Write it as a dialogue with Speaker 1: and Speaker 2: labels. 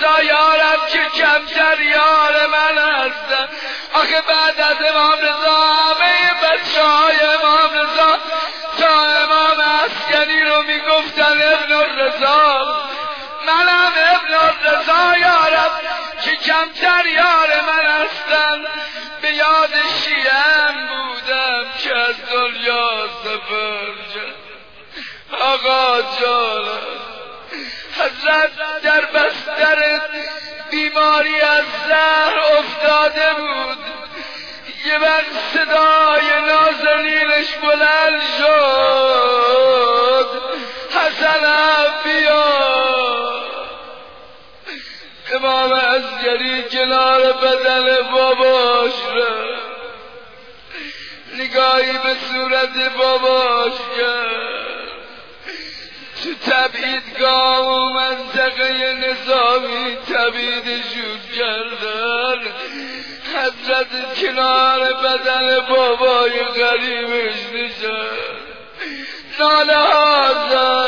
Speaker 1: رضا یارم که کمتر یار من هستن. آخه بعد از امام رضا همه بچه های امام رضا تا امام عسکری رو میگفتن ابن الرضا. منم ابن الرضا یارم که کمتر یار من هستن. به یاد شیعم بودم که از دنیا سفر کرد. آقا جانم حضرت در بستر بیماری از زهر افتاده بود. یه وقت صدای نازنینش بلند شد حسنم بیا. امام عسکری کنار بدن باباش را نگاهی به صورت باباش کرد. تو تبعیدگاه و منطقه نظامی تبعیدشون کردن. حضرت کنار بدن بابای غریبش نشد، ناله ها زد.